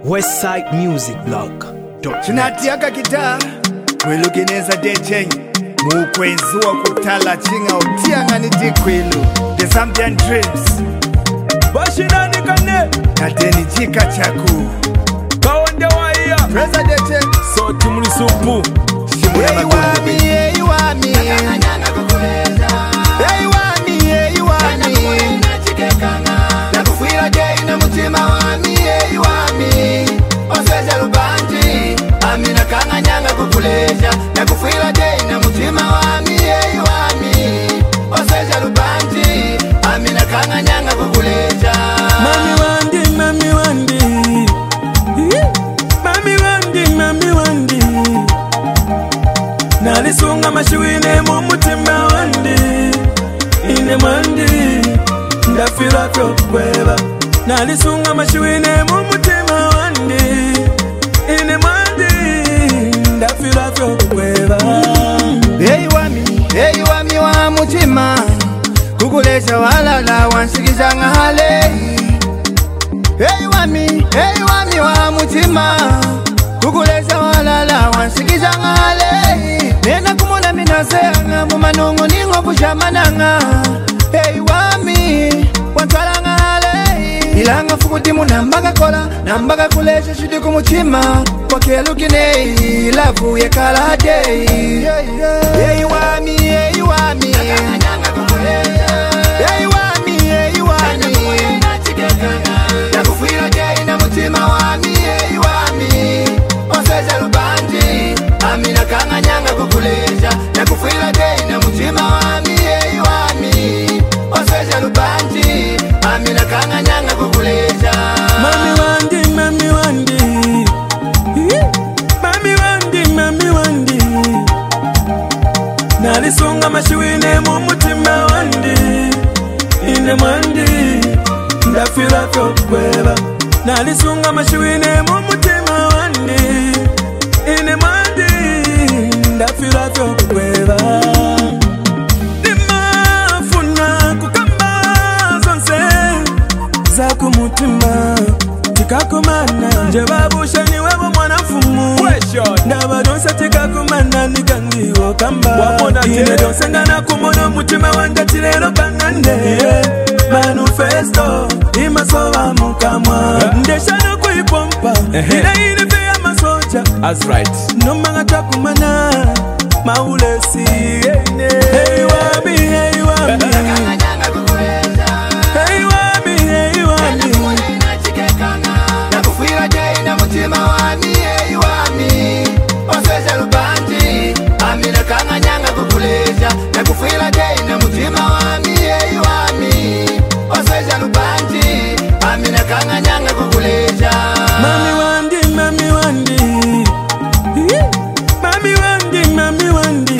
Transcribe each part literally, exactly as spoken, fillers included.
Westside Music Blog. Chinatiaka kita Mwilugineza dechen Mukwenzua kutala chinga utianga nitikwilu The Zambian Dreams Bashirani kane Kateni jika chaku Kawande waiya Preza dechen So timuli supu Hey wami, hey wami Nakanganyanga kukuleza Hey wami, hey wami Nakufuila jai na mutima wami Hey wami Oseza lubanji Ami nakanganyanga kukuleza Nakufuila jai na mutima wami Hey wami Oseza lubanji Ami nakanganyanga kukuleza Mami wandi, mami wandi Mami wandi, mami wandi Nalisunga mashuine mu mutima wandi Ine mwandi Ndafira vyo kweba Nalisunga mashuine mu mutima wandi Ine mwandi Ndafira vyo kweba Hey wami, hey wami wa mutima Kukuleza walala wansikiza ngahale Hey wami, hey wami wa mutima Kukuleza walala wansikiza ngahale Nena kumona minaseanga mumanungu ningo bushamananga Hey wami, wantwala ngahale Ilanga fukutimu nambaga kola Nambaga kuleza shudi kumutima Kwa kelukinei, lavu ye kalade Hey wami, hey wami Nakanganyanga kukuleza Hey wami, hey wami Nakufuila jai na mutima wami Hey wami Oseza lubanji Ami nakanganyanga kukuleza Nakufuila jai na mutima wami Hey wami Oseza lubanji Ami nakanganyanga kukuleza Mami wandi, mami wandi Mami wandi, mami wandi Nalisunga mashuine mu mutima wandi Ine mwandi Ndafira vyo kweba Nalisunga mashuine mu mutima wandi Ine mwandi Ndafira vyo kweba Nimafuna kukamba zonse Zaku mutima Tikakumana Jebabusha ni webo mwanafumu Ndaba donsa tikakumana Nikangiwo kamba Ine donsa ngana kumono mutima wanda Tirelo bangande Manifesto Imasowa mukamwa Ndeshano kuipompa Ina ine vya masoja That's right Nomanga takumana Maulesi Hey wami, hey wami Nakanganyanga kukuleza Hey wami, hey wami Nakufuila jai na mutima wami Hey wami Oseza lubanji Ami nakanganyanga kukuleza Nakufuila jai na mutima wami Hey wami Oseza lubanji Ami nakanganyanga kukuleza Mami wandi, mami wandi Mami wandi, mami wandi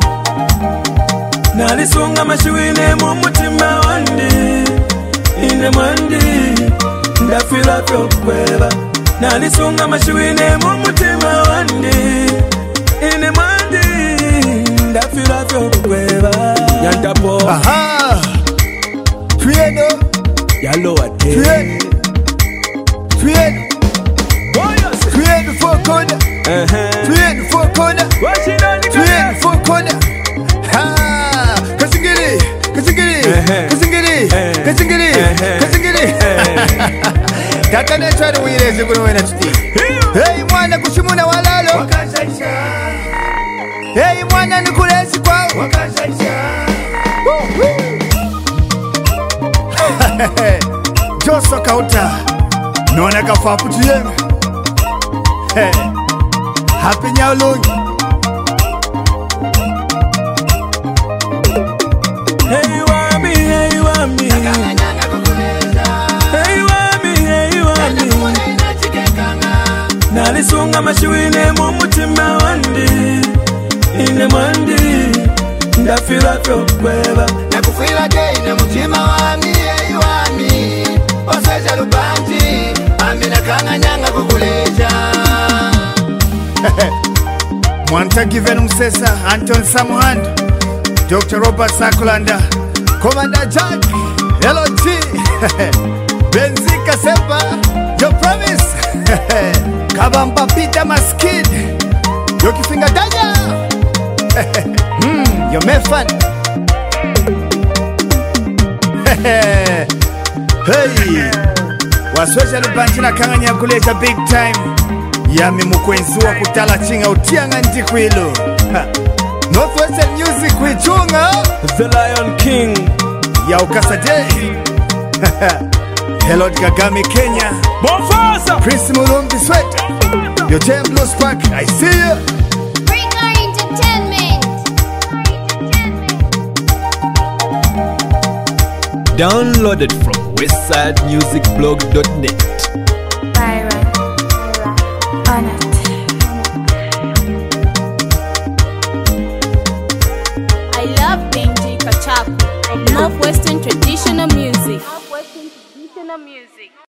Nalisunga mashuine mu mutima wandi Ine mwandi Ndafira vyo kweba Nalisunga mashuine mu mutima wandi Ine mwandi Ndafira vyo kweba Yantapo Aha Fiedo Yalo wate Fiedo Fiedo Fiedo for corner Fiedo for corner Fiedo for corner Ha Kasingiri Kasingiri Kasingiri Kasingiri Kasingiri Kaka netwari uireze kuno wena tuti Hey mwana kushimuna walalo Wakazaisha Hey mwana nikulezi kwao Wakazaisha Joso kauta Nona kafapu tuyeme Hey Happy nyaulungi Hey wami, hey wami Nakanganyanga kukuleza Hey wami, hey wami Nalisunga mashuine mu mutima wandi Ine mwandi Ndafira vyo kweba Nakufuila jai na mutima wami Hey wami Oseza lubanji Ami nakanganyanga kukuleza Mwanta Given Msesa Anton Samuhando Doctor Robert Sakulanda Commander Jack L O G Benzika Sepa Your promise Kabamba Peter Maskid Yokifinga Danya Hmm, Yomefan Hey Waswesha Lubanji na Kanganya kuleta big time Yami mukwenzi wa kutala chinga utianga njikwilo Northwestern Music wichunga The Lion King Ya Ukasade Hello Kagame Kenya Bonfasa Prince Mulumbi Sweat Your Jam Blues Park I see you Breaker Entertainment. Downloaded from westside music blog dot net. Byron. On it. I love Benji Kachapu of Northwestern Traditional Music. Northwestern Traditional Music.